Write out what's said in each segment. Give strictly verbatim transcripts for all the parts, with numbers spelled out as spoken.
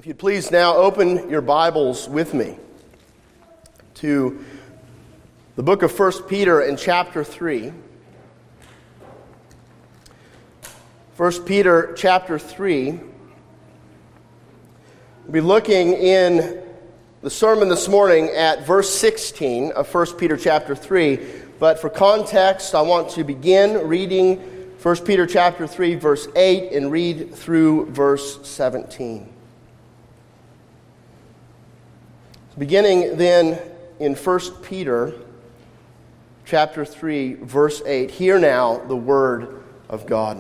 If you'd please now open your Bibles with me to the book of First Peter and chapter three. First Peter chapter three. We'll be looking in the sermon this morning at verse sixteen of First Peter chapter three. But for context, I want to begin reading First Peter chapter three, verse eight, and read through verse seventeen. Beginning then in First Peter chapter three, verse eight, hear now the word of God.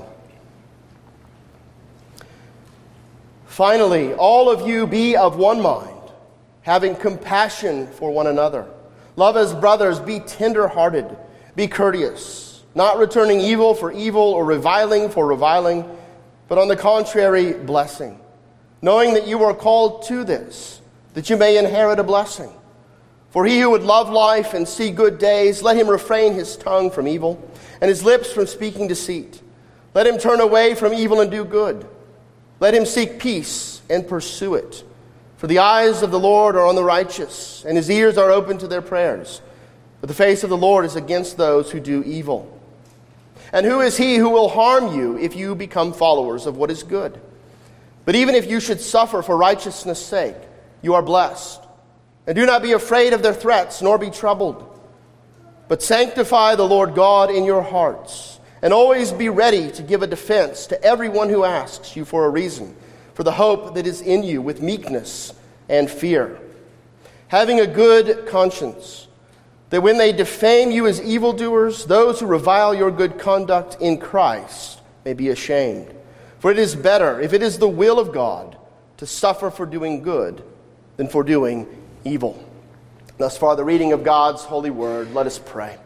Finally, all of you be of one mind, having compassion for one another. Love as brothers, be tender-hearted, be courteous, not returning evil for evil or reviling for reviling, but on the contrary, blessing, knowing that you are called to this, that you may inherit a blessing. For he who would love life and see good days, let him refrain his tongue from evil, and his lips from speaking deceit. Let him turn away from evil and do good. Let him seek peace and pursue it. For the eyes of the Lord are on the righteous, and his ears are open to their prayers. But the face of the Lord is against those who do evil. And who is he who will harm you if you become followers of what is good? But even if you should suffer for righteousness' sake, you are blessed. And do not be afraid of their threats, nor be troubled. But sanctify the Lord God in your hearts, and always be ready to give a defense to everyone who asks you for a reason, for the hope that is in you with meekness and fear. Having a good conscience, that when they defame you as evildoers, those who revile your good conduct in Christ may be ashamed. For it is better, if it is the will of God, to suffer for doing good than for doing evil. Thus far, the reading of God's holy word. Let us pray.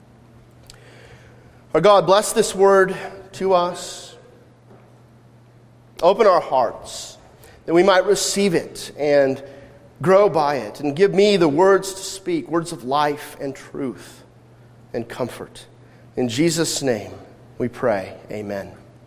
Our God, bless this word to us. Open our hearts that we might receive it and grow by it, and give me the words to speak, words of life and truth and comfort. In Jesus' name we pray. Amen.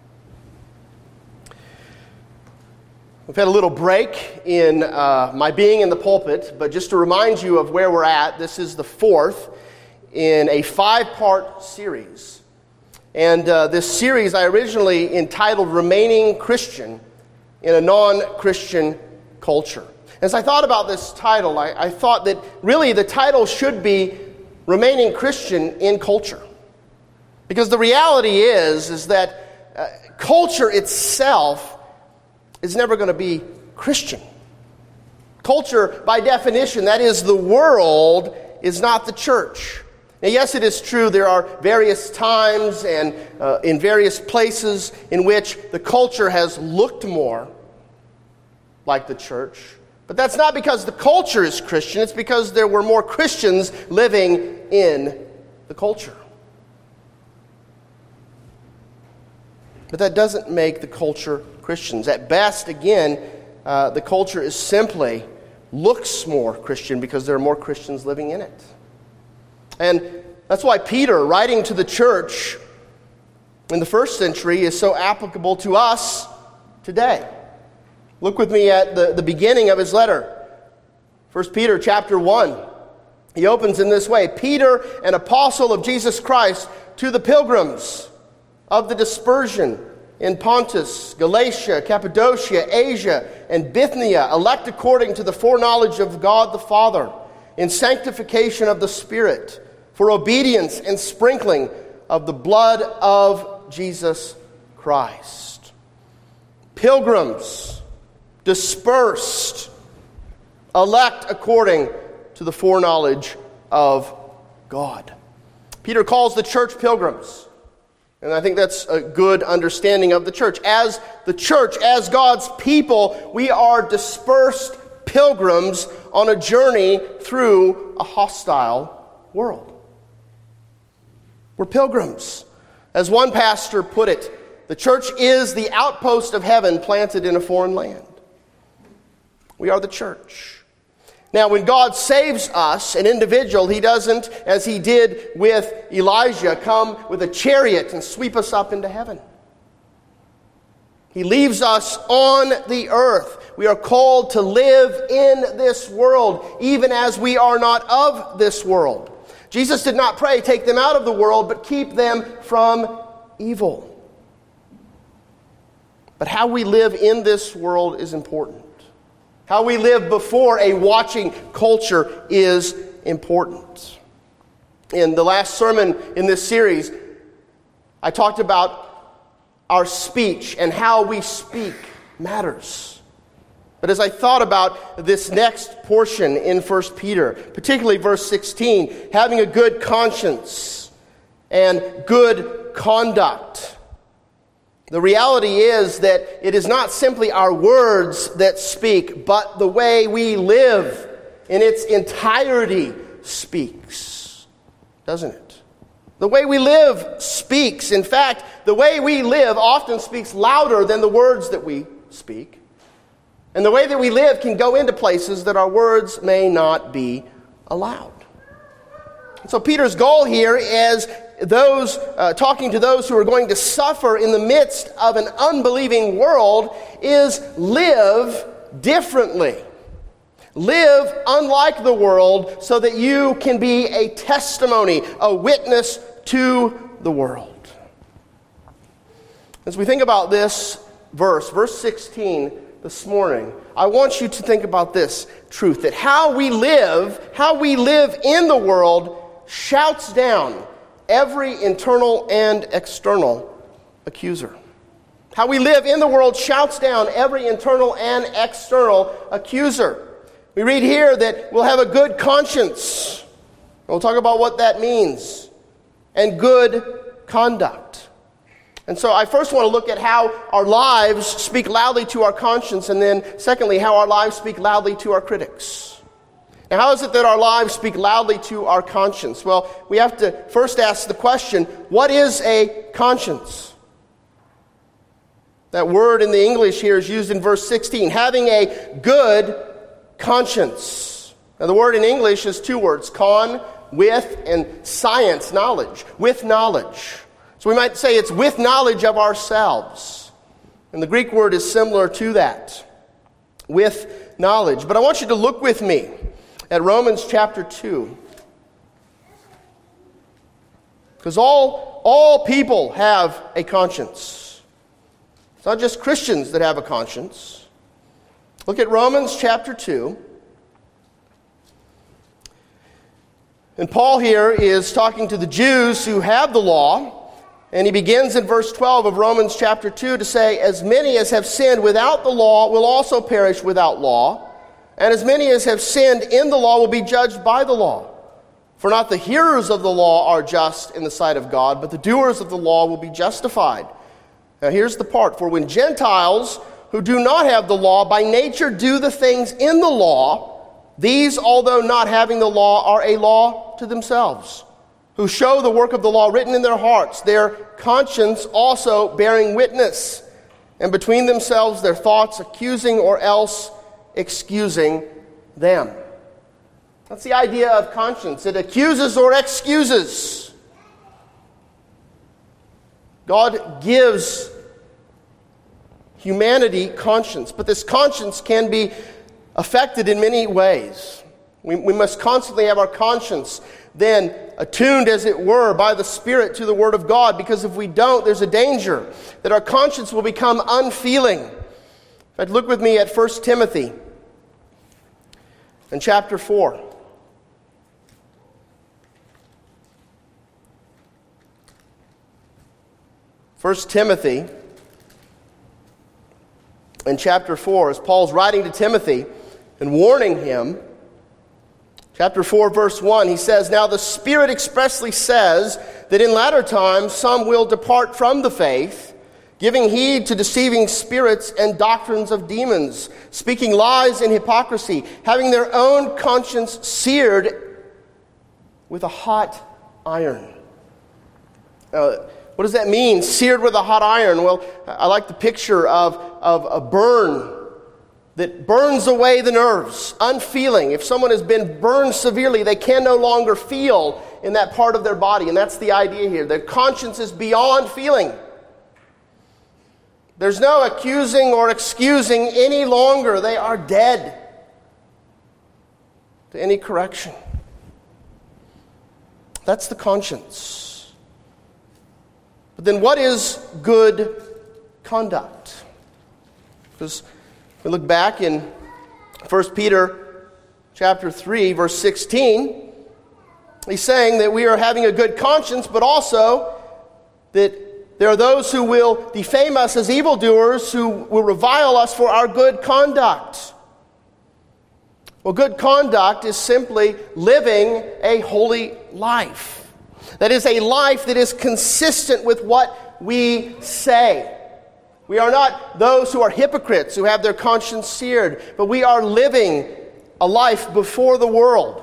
We've had a little break in uh, my being in the pulpit, but just to remind you of where we're at, this is the fourth in a five-part series. And uh, this series I originally entitled Remaining Christian in a Non-Christian Culture. As I thought about this title, I, I thought that really the title should be Remaining Christian in Culture. Because the reality is, is that uh, culture itself is never going to be Christian. Culture, by definition, that is the world, is not the church. Now, yes, it is true there are various times and uh, in various places in which the culture has looked more like the church. But that's not because the culture is Christian. It's because there were more Christians living in the culture. But that doesn't make the culture Christians. At best, again, uh, the culture is simply looks more Christian because there are more Christians living in it. And that's why Peter, writing to the church in the first century, is so applicable to us today. Look with me at the, the beginning of his letter. First Peter chapter one. He opens in this way. Peter, an apostle of Jesus Christ, to the pilgrims of the dispersion in Pontus, Galatia, Cappadocia, Asia, and Bithynia, elect according to the foreknowledge of God the Father, in sanctification of the Spirit, for obedience and sprinkling of the blood of Jesus Christ. Pilgrims, dispersed, elect according to the foreknowledge of God. Peter calls the church pilgrims. And I think that's a good understanding of the church. As the church, as God's people, we are dispersed pilgrims on a journey through a hostile world. We're pilgrims. As one pastor put it, the church is the outpost of heaven planted in a foreign land. We are the church. Now, when God saves us, an individual, he doesn't, as he did with Elijah, come with a chariot and sweep us up into heaven. He leaves us on the earth. We are called to live in this world, even as we are not of this world. Jesus did not pray, take them out of the world, but keep them from evil. But how we live in this world is important. How we live before a watching culture is important. In the last sermon in this series, I talked about our speech and how we speak matters. But as I thought about this next portion in First Peter, particularly verse sixteen, having a good conscience and good conduct, the reality is that it is not simply our words that speak, but the way we live in its entirety speaks, doesn't it? The way we live speaks. In fact, the way we live often speaks louder than the words that we speak. And the way that we live can go into places that our words may not be allowed. So Peter's goal here is those uh, talking to those who are going to suffer in the midst of an unbelieving world is live differently. Live unlike the world so that you can be a testimony, a witness to the world. As we think about this verse, verse sixteen this morning, I want you to think about this truth, that how we live, how we live in the world shouts down every internal and external accuser. How we live in the world shouts down every internal and external accuser. We read here that we'll have a good conscience. We'll talk about what that means. And good conduct. And so I first want to look at how our lives speak loudly to our conscience, and then secondly, how our lives speak loudly to our critics. Now, how is it that our lives speak loudly to our conscience? Well, we have to first ask the question, what is a conscience? That word in the English here is used in verse sixteen, having a good conscience. Now, the word in English is two words, con, with, and science, knowledge, with knowledge. So we might say it's with knowledge of ourselves. And the Greek word is similar to that, with knowledge. But I want you to look with me at Romans chapter two. Because all, all people have a conscience. It's not just Christians that have a conscience. Look at Romans chapter two. And Paul here is talking to the Jews who have the law. And he begins in verse twelve of Romans chapter two to say, as many as have sinned without the law will also perish without law. And as many as have sinned in the law will be judged by the law. For not the hearers of the law are just in the sight of God, but the doers of the law will be justified. Now here's the part. For when Gentiles who do not have the law by nature do the things in the law, these, although not having the law, are a law to themselves, who show the work of the law written in their hearts, their conscience also bearing witness, and between themselves their thoughts accusing or else excusing them. That's the idea of conscience. It accuses or excuses. God gives humanity conscience, but this conscience can be affected in many ways. We, we must constantly have our conscience then attuned, as it were, by the Spirit to the Word of God, because if we don't, there's a danger that our conscience will become unfeeling. In fact, look with me at First Timothy in chapter four. First Timothy in chapter four, as Paul's writing to Timothy and warning him, chapter four, verse one, he says, now the Spirit expressly says that in latter times some will depart from the faith, giving heed to deceiving spirits and doctrines of demons, speaking lies and hypocrisy, having their own conscience seared with a hot iron. Uh, what does that mean, seared with a hot iron? Well, I like the picture of, of a burn that burns away the nerves, unfeeling. If someone has been burned severely, they can no longer feel in that part of their body. And that's the idea here. Their conscience is beyond feeling. There's no accusing or excusing any longer. They are dead to any correction. That's the conscience. But then what is good conduct? Because if we look back in First Peter chapter three, verse sixteen, he's saying that we are having a good conscience, but also that there are those who will defame us as evildoers, who will revile us for our good conduct. Well, good conduct is simply living a holy life. That is a life that is consistent with what we say. We are not those who are hypocrites, who have their conscience seared, but we are living a life before the world.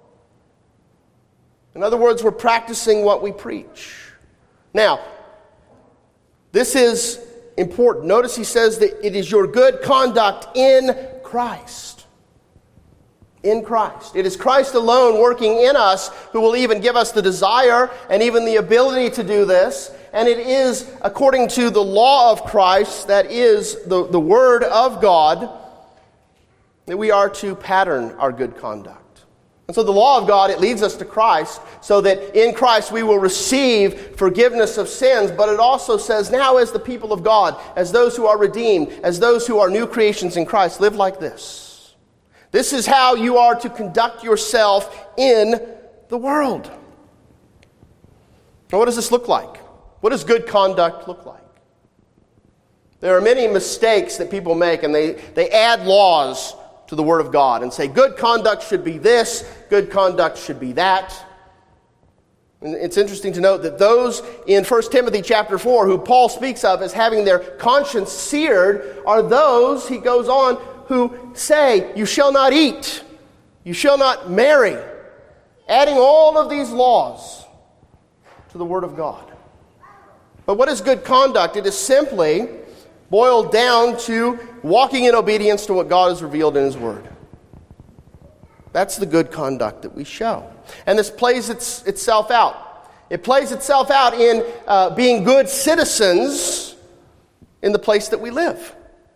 In other words, we're practicing what we preach. Now, this is important. Notice he says that it is your good conduct in Christ. In Christ. It is Christ alone working in us who will even give us the desire and even the ability to do this. And it is according to the law of Christ, that is the, the Word of God, that we are to pattern our good conduct. And so the law of God, it leads us to Christ, so that in Christ we will receive forgiveness of sins. But it also says, now as the people of God, as those who are redeemed, as those who are new creations in Christ, live like this. This is how you are to conduct yourself in the world. Now, what does this look like? What does good conduct look like? There are many mistakes that people make, and they, they add laws to the Word of God and say, good conduct should be this, good conduct should be that. And it's interesting to note that those in First Timothy chapter four, who Paul speaks of as having their conscience seared, are those, he goes on, who say, you shall not eat, you shall not marry, adding all of these laws to the Word of God. But what is good conduct? It is simply boiled down to walking in obedience to what God has revealed in His Word. That's the good conduct that we show. And this plays its, itself out. It plays itself out in uh, being good citizens in the place that we live.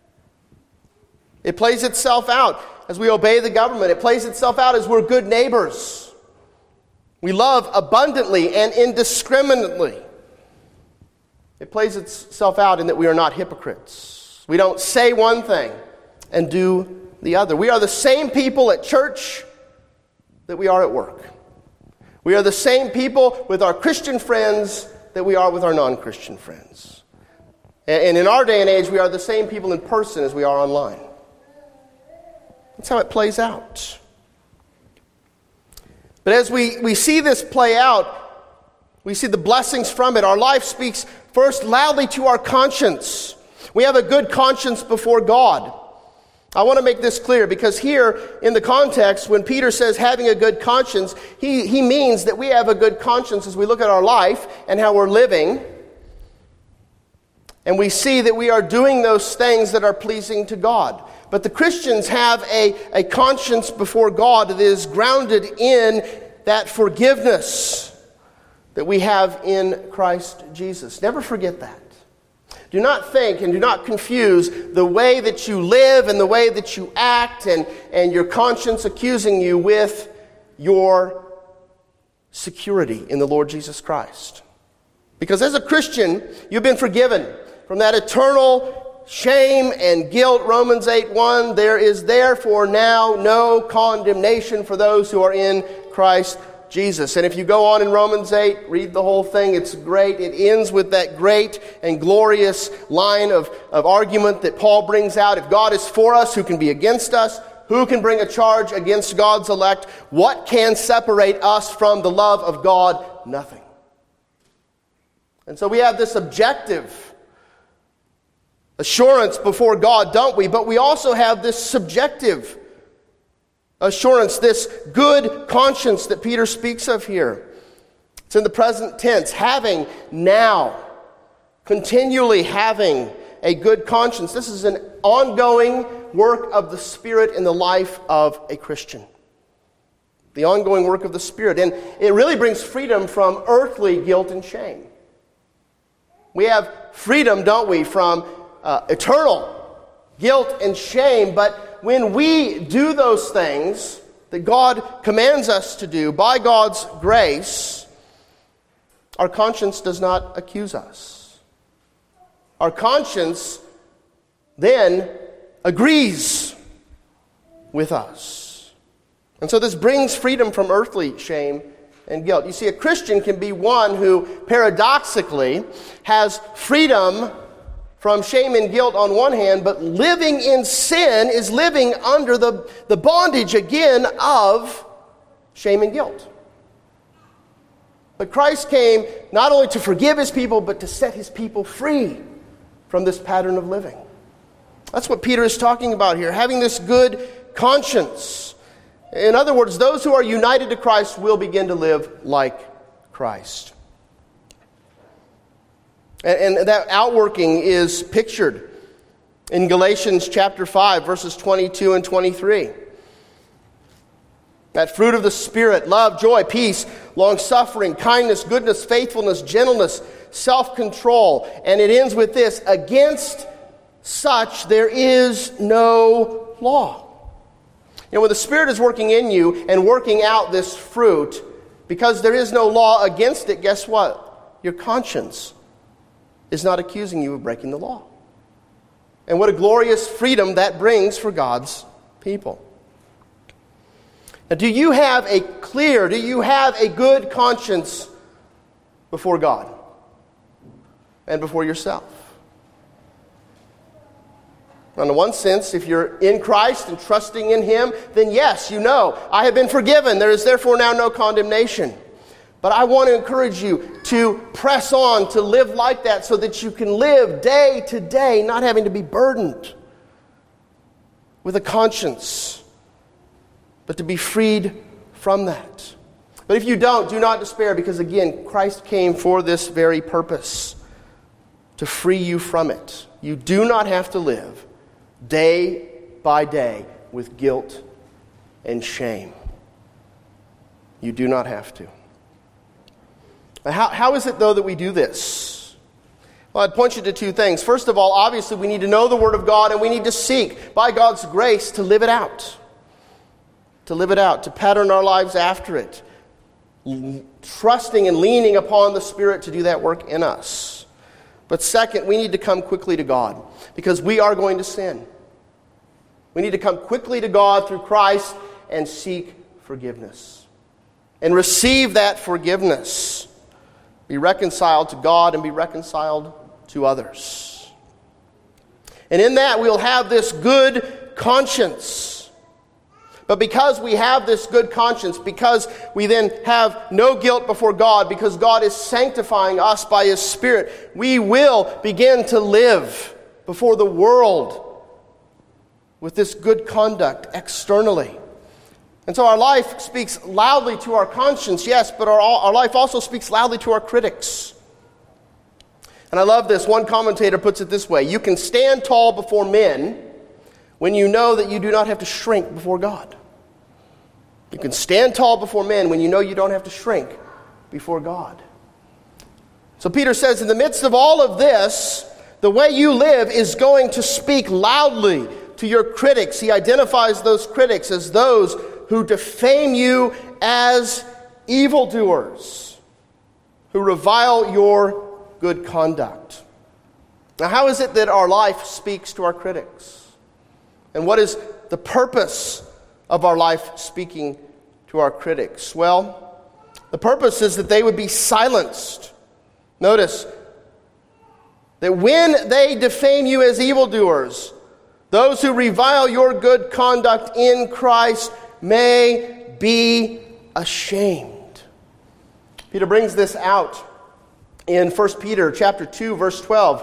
It plays itself out as we obey the government. It plays itself out as we're good neighbors. We love abundantly and indiscriminately. It plays itself out in that we are not hypocrites. We don't say one thing and do the other. We are the same people at church that we are at work. We are the same people with our Christian friends that we are with our non-Christian friends. And in our day and age, we are the same people in person as we are online. That's how it plays out. But as we, we see this play out, we see the blessings from it. Our life speaks first loudly to our conscience. We have a good conscience before God. I want to make this clear because here in the context, when Peter says having a good conscience, he, he means that we have a good conscience as we look at our life and how we're living. And we see that we are doing those things that are pleasing to God. But the Christians have a, a conscience before God that is grounded in that forgiveness that we have in Christ Jesus. Never forget that. Do not think and do not confuse the way that you live and the way that you act and, and your conscience accusing you with your security in the Lord Jesus Christ. Because as a Christian, you've been forgiven from that eternal shame and guilt. Romans eight one, there is therefore now no condemnation for those who are in Christ Jesus. And if you go on in Romans eight, read the whole thing. It's great. It ends with that great and glorious line of, of argument that Paul brings out. If God is for us, who can be against us? Who can bring a charge against God's elect? What can separate us from the love of God? Nothing. And so we have this objective assurance before God, don't we? But we also have this subjective assurance, this good conscience that Peter speaks of here. It's in the present tense, having now, continually having a good conscience. This is an ongoing work of the Spirit in the life of a Christian. The ongoing work of the Spirit. And it really brings freedom from earthly guilt and shame. We have freedom, don't we, from uh, eternal guilt and shame. But when we do those things that God commands us to do by God's grace, our conscience does not accuse us. Our conscience then agrees with us. And so this brings freedom from earthly shame and guilt. You see, a Christian can be one who paradoxically has freedom from shame and guilt on one hand, but living in sin is living under the, the bondage again of shame and guilt. But Christ came not only to forgive his people, but to set his people free from this pattern of living. That's what Peter is talking about here, having this good conscience. In other words, those who are united to Christ will begin to live like Christ. And, and that outworking is pictured in Galatians chapter five, verses twenty-two and twenty-three. That fruit of the Spirit, love, joy, peace, long-suffering, kindness, goodness, faithfulness, gentleness, self-control. And it ends with this: against such there is no law. You know, when the Spirit is working in you and working out this fruit, because there is no law against it, guess what? Your conscience is not accusing you of breaking the law. And what a glorious freedom that brings for God's people. Now, do you have a clear, do you have a good conscience before God and before yourself? In one sense, if you're in Christ and trusting in Him, then yes, you know, I have been forgiven. There is therefore now no condemnation. But I want to encourage you to press on, to live like that so that you can live day to day, not having to be burdened with a conscience, but to be freed from that. But if you don't, do not despair, because again, Christ came for this very purpose, to free you from it. You do not have to live day by day with guilt and shame. You do not have to. Now, how, how is it, though, that we do this? Well, I'd point you to two things. First of all, obviously, we need to know the Word of God, and we need to seek, by God's grace, to live it out. To live it out, to pattern our lives after it. Trusting and leaning upon the Spirit to do that work in us. But second, we need to come quickly to God, because we are going to sin. We need to come quickly to God through Christ and seek forgiveness. And receive that forgiveness. Be reconciled to God and be reconciled to others. And in that we'll have this good conscience. But because we have this good conscience, because we then have no guilt before God, because God is sanctifying us by His Spirit, we will begin to live before the world with this good conduct externally. And so our life speaks loudly to our conscience, yes, but our, our life also speaks loudly to our critics. And I love this. One commentator puts it this way: you can stand tall before men when you know that you do not have to shrink before God. You can stand tall before men when you know you don't have to shrink before God. So Peter says, in the midst of all of this, the way you live is going to speak loudly to your critics. He identifies those critics as those who defame you as evildoers, who revile your good conduct. Now, how is it that our life speaks to our critics? And what is the purpose of our life speaking to our critics? Well, the purpose is that they would be silenced. Notice that when they defame you as evildoers, those who revile your good conduct in Christ may be ashamed. Peter brings this out in First Peter chapter two, verse twelve.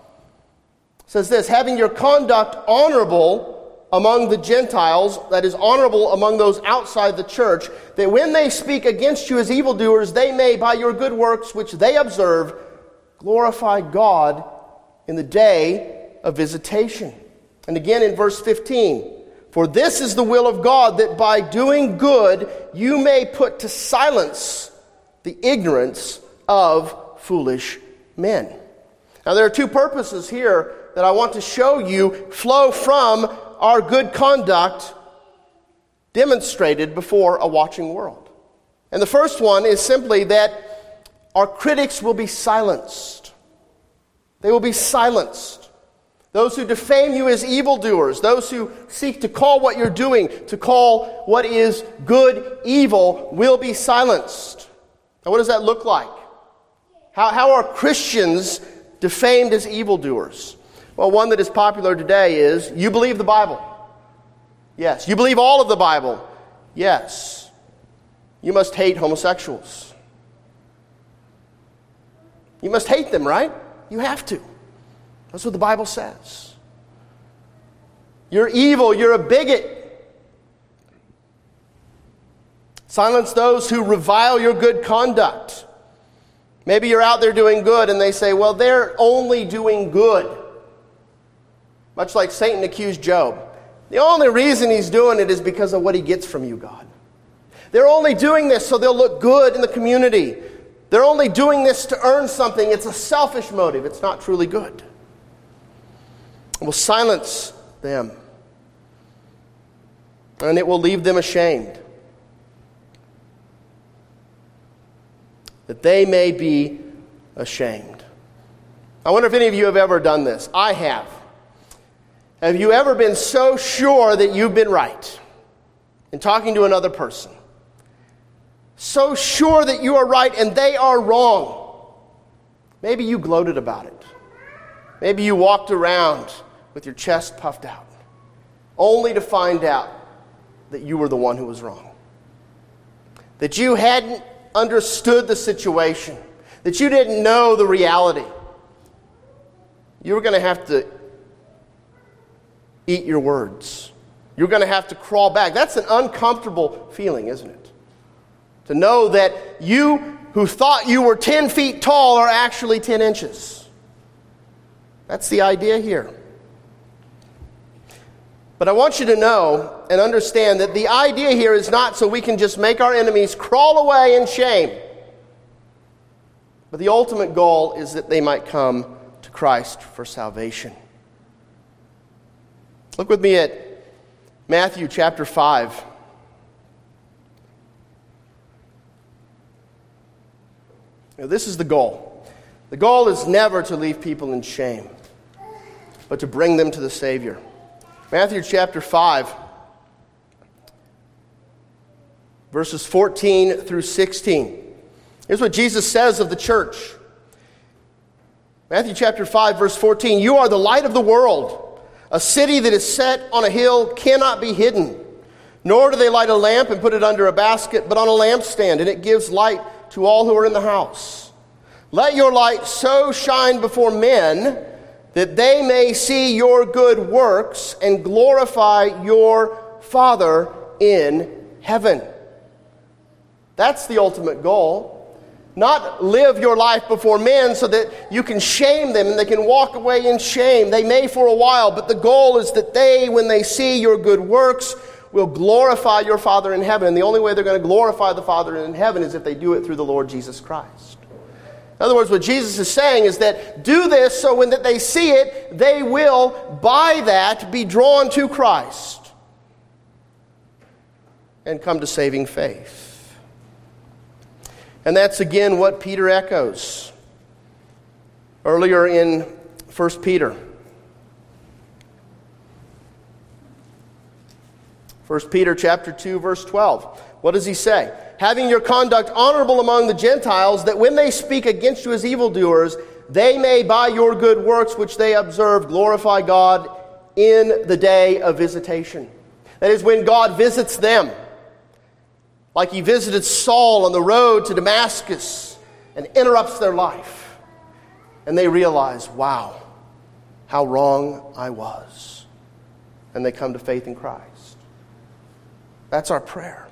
It says this: having your conduct honorable among the Gentiles, that is, honorable among those outside the church, that when they speak against you as evildoers, they may, by your good works which they observe, glorify God in the day of visitation. And again in verse fifteen, for this is the will of God, that by doing good you may put to silence the ignorance of foolish men. Now there are two purposes here that I want to show you flow from our good conduct demonstrated before a watching world. And the first one is simply that our critics will be silenced. They will be silenced. Those who defame you as evildoers, those who seek to call what you're doing, to call what is good evil, will be silenced. Now, what does that look like? How, how are Christians defamed as evildoers? Well, one that is popular today is, you believe the Bible. Yes. You believe all of the Bible. Yes. You must hate homosexuals. You must hate them, right? You have to. That's what the Bible says. You're evil. You're a bigot. Silence those who revile your good conduct. Maybe you're out there doing good and they say, well, they're only doing good. Much like Satan accused Job. The only reason he's doing it is because of what he gets from you, God. They're only doing this so they'll look good in the community. They're only doing this to earn something. It's a selfish motive. It's not truly good. It will silence them. And it will leave them ashamed. That they may be ashamed. I wonder if any of you have ever done this. I have. Have you ever been so sure that you've been right in talking to another person? So sure that you are right and they are wrong. Maybe you gloated about it. Maybe you walked around with your chest puffed out, only to find out that you were the one who was wrong. That you hadn't understood the situation. That you didn't know the reality. You were going to have to eat your words. You're going to have to crawl back. That's an uncomfortable feeling, isn't it? To know that you who thought you were ten feet tall are actually ten inches. That's the idea here. But I want you to know and understand that the idea here is not so we can just make our enemies crawl away in shame. But the ultimate goal is that they might come to Christ for salvation. Look with me at Matthew chapter five. Now, this is the goal. The goal is never to leave people in shame, but to bring them to the Savior. Matthew chapter five, verses fourteen through sixteen. Here's what Jesus says of the church. Matthew chapter five, verse fourteen. You are the light of the world. A city that is set on a hill cannot be hidden. Nor do they light a lamp and put it under a basket, but on a lampstand, and it gives light to all who are in the house. Let your light so shine before men that they may see your good works and glorify your Father in heaven. That's the ultimate goal. Not live your life before men so that you can shame them and they can walk away in shame. They may for a while, but the goal is that they, when they see your good works, will glorify your Father in heaven. And the only way they're going to glorify the Father in heaven is if they do it through the Lord Jesus Christ. In other words, what Jesus is saying is that do this so when that they see it, they will, by that, be drawn to Christ and come to saving faith. And that's again what Peter echoes earlier in First Peter. First Peter chapter two, verse twelve. What does he say? Having your conduct honorable among the Gentiles, that when they speak against you as evildoers, they may by your good works which they observe glorify God in the day of visitation. That is when God visits them. Like he visited Saul on the road to Damascus and interrupts their life. And they realize, wow, how wrong I was. And they come to faith in Christ. That's our prayer.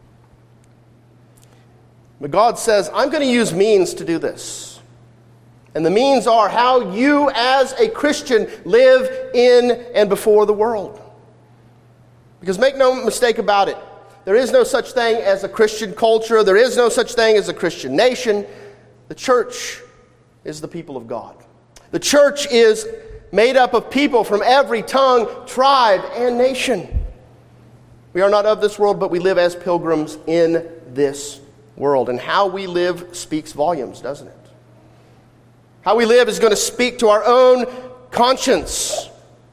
But God says, I'm going to use means to do this. And the means are how you as a Christian live in and before the world. Because make no mistake about it, there is no such thing as a Christian culture. There is no such thing as a Christian nation. The church is the people of God. The church is made up of people from every tongue, tribe, and nation. We are not of this world, but we live as pilgrims in this world. And how we live speaks volumes, doesn't it? How we live is going to speak to our own conscience.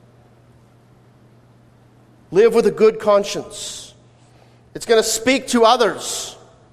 Live with a good conscience. It's going to speak to others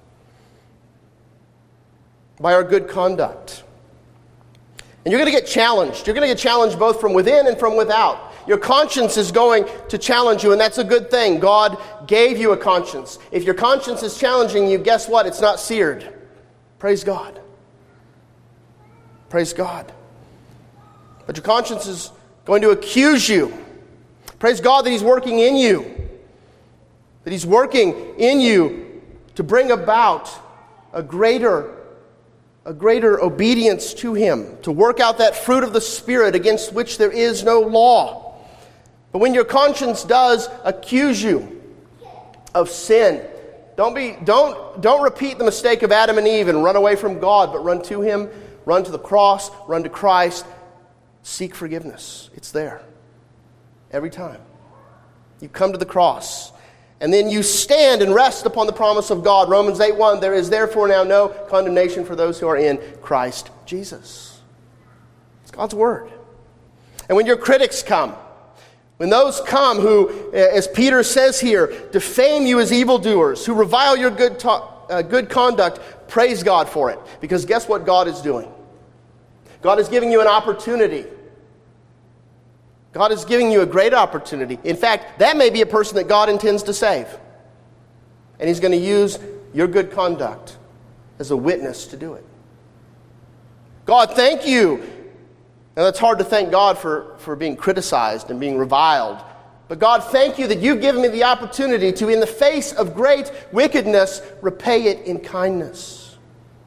by our good conduct. And you're going to get challenged. You're going to get challenged both from within and from without. Your conscience is going to challenge you, and that's a good thing. God gave you a conscience. If your conscience is challenging you, guess what? It's not seared. Praise God. Praise God. But your conscience is going to accuse you. Praise God that He's working in you. That He's working in you to bring about a greater a greater obedience to Him, to work out that fruit of the Spirit against which there is no law. But when your conscience does accuse you of sin, don't be don't don't repeat the mistake of Adam and Eve and run away from God, but run to Him, run to the cross, run to Christ, seek forgiveness. It's there. Every time. You come to the cross. And then you stand and rest upon the promise of God. Romans eight one, there is therefore now no condemnation for those who are in Christ Jesus. It's God's word. And when your critics come, when those come who, as Peter says here, defame you as evildoers, who revile your good, to- uh, good conduct, praise God for it. Because guess what God is doing? God is giving you an opportunity. God is giving you a great opportunity. In fact, that may be a person that God intends to save. And He's going to use your good conduct as a witness to do it. God, thank you. Now, it's hard to thank God for, for being criticized and being reviled. But God, thank you that you've given me the opportunity to, in the face of great wickedness, repay it in kindness.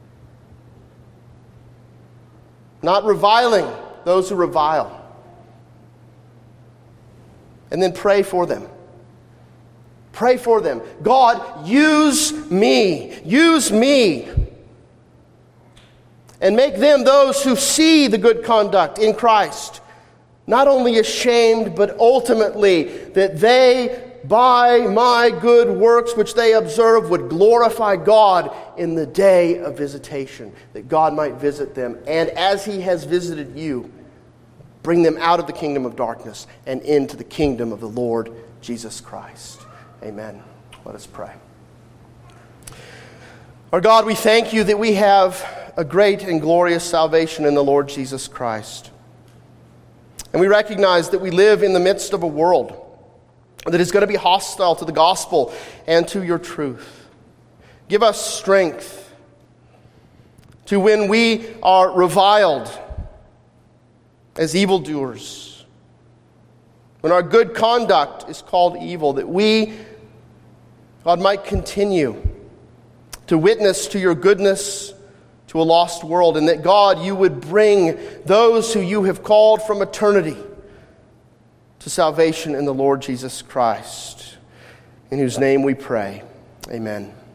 Not reviling those who revile. And then pray for them. Pray for them. God, use me. Use me. And make them those who see the good conduct in Christ. Not only ashamed, but ultimately that they, by my good works which they observe, would glorify God in the day of visitation. That God might visit them. And as He has visited you, bring them out of the kingdom of darkness and into the kingdom of the Lord Jesus Christ. Amen. Let us pray. Our God, we thank you that we have a great and glorious salvation in the Lord Jesus Christ. And we recognize that we live in the midst of a world that is going to be hostile to the gospel and to your truth. Give us strength to, when we are reviled as evildoers, when our good conduct is called evil, that we, God, might continue to witness to your goodness to a lost world, and that, God, you would bring those who you have called from eternity to salvation in the Lord Jesus Christ, in whose name we pray. Amen.